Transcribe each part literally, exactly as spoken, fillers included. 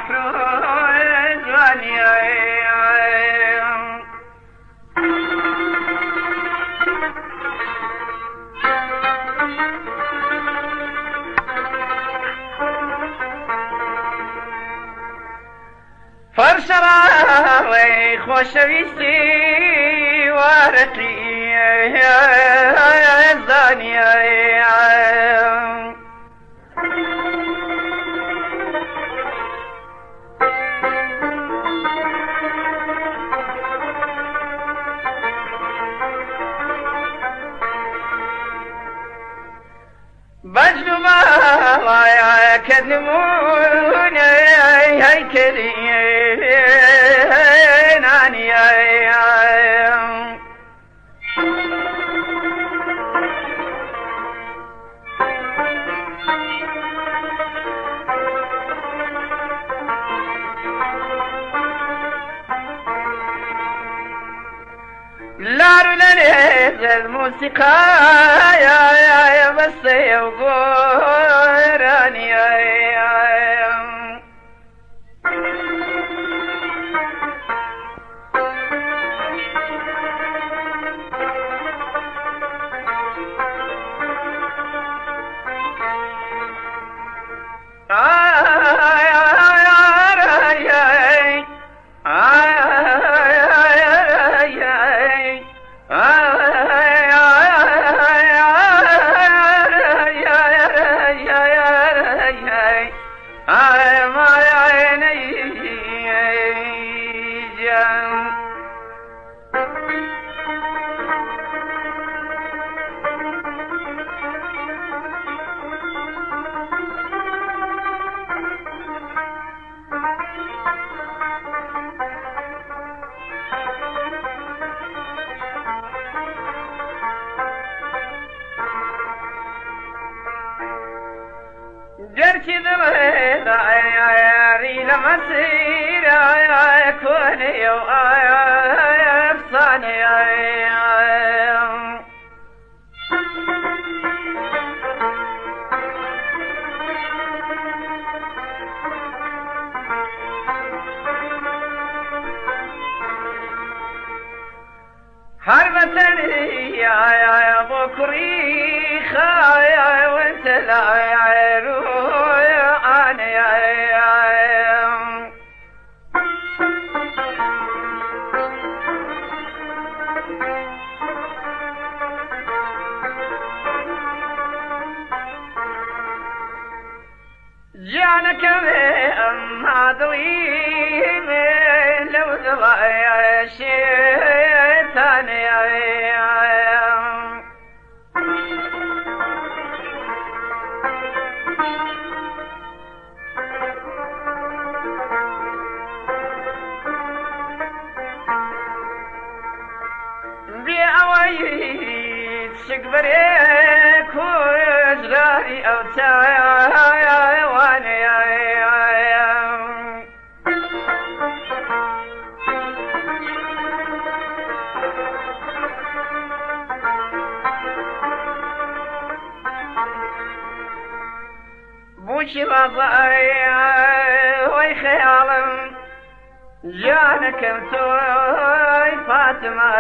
بحر جوانی فرشراوي خوشويستي وارتي زاني بجنو ما يا كذمون هيكلي ناني لارو لنيز الموسيقى يا يا يا بس يوغوراني يا يا جركي ذريد عياري لمسير كوني وأفصاني حربتني يا بكري خايا وانت لا يعرو جانك ما ذويم لو ذوي شيطان بأويت شكبريك وجراري أو تايا واني بوشي رضاي ويخيالم جانك انتوي فاطمة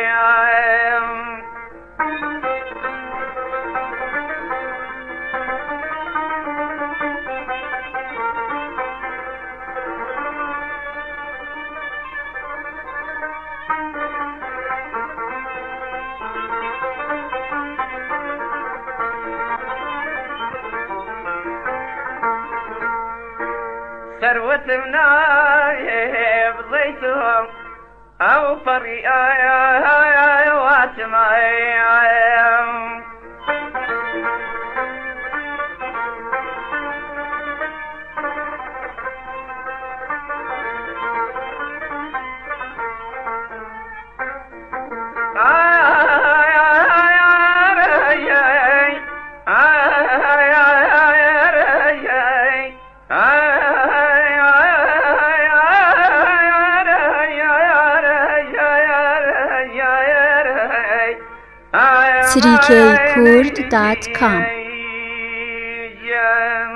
ثروة منايب ضيتهم أو فريايا واتمايا three k kurd dot com